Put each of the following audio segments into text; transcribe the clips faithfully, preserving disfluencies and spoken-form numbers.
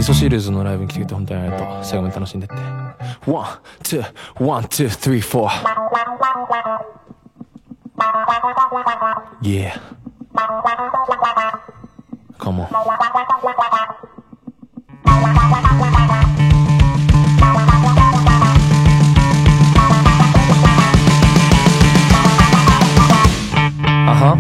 味噌汁ズのライブに来てくれて本当にありがとう。最後まで楽しんでって。ワン、ツー、ワン、ツー、スリー、フォー。Yeah. Come on. Uh-huh.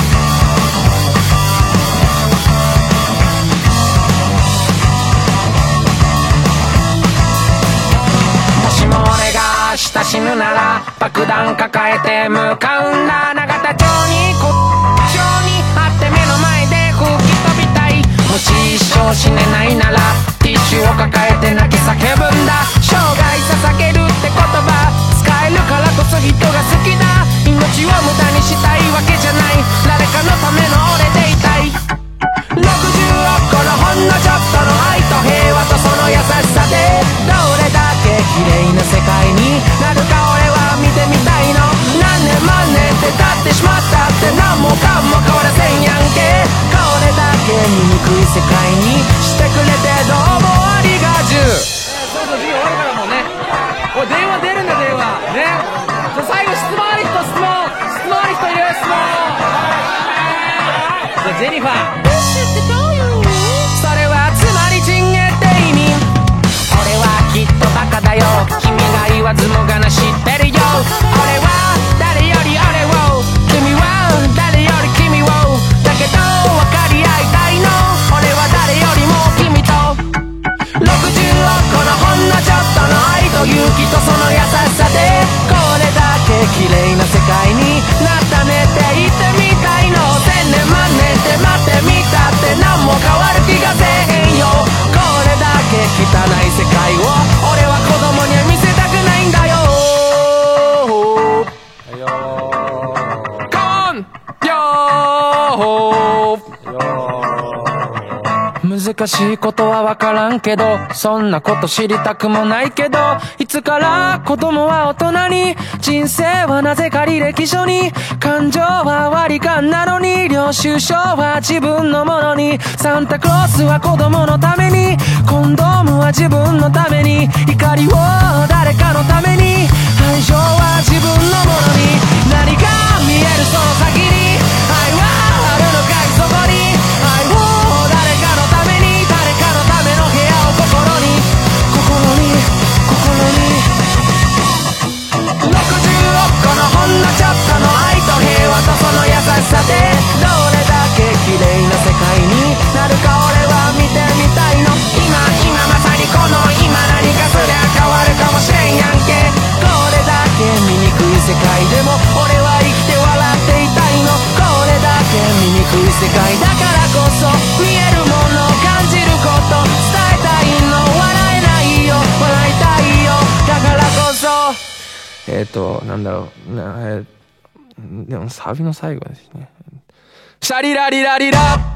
明日死ぬなら爆弾抱えて向かうんだ。永田町にこ町にあって目の前で吹き飛びたい。もし一生死ねないならティッシュを抱えて泣き叫ぶんだ。生涯捧げるって言葉使えるからこそ人が好きだ。命を無駄にしたいわけじゃない。誰かのための俺でいたい。ろくじゅうおく個のほんのちょっとの愛と平和とその優しさでどれだけ綺麗な世界になるか俺は見てみたいの。何年万年って経ってしまったって何もかも変わらせんやんけ。これだけ醜い世界にしてくれてどうもありがじゅう。そうそう授業終わるからもうね。おい電話出るんだ電話ね。じゃ最後質問ある人質問質問ある人いる質問。じゃジェニファーそれはつまりチンゲって意味。俺はきっとバカだよ。君が言わずもがな知ってるよ。俺は誰より俺を君は誰より君をだけど分かり合いたいの。俺は誰よりも君とろくじゅうおく個のほんのちょっとの愛と勇気とその優しさでこれだけ綺麗な世界になったねって言ってみたいの。千年万年って待ってみたって何も変わる気がせえへんよ。これだけ汚い世界を俺は子供には見せたくないんだよ。コン難しいことはわからんけどそんなこと知りたくもないけどいつから子供は大人に人生はなぜか履歴書に感情は割り勘なのに領収書は自分のものにサンタクロースは子供のためにコンドームは自分のために怒りを誰かのために愛情は自分のものに何か見えるその先に愛はあるのかいそこに愛を誰かのために誰かのための部屋を心に心に心にろくじゅうおく個のほんのちょっとの愛と平和とその優しさでどれだけ綺麗な世界になるか俺は見てみたいの。今今まさにこの今何かすりゃ変わるかもしれんやんけ。これだけ醜い世界でも俺は生きて笑っていたいの。これだけ醜い世界だからこそ見えるもの感じること伝えたいの。笑えないよ笑いたいよだからこそえっとなんだろうな、えー、でもサビの最後ですね。シャリラリラリラ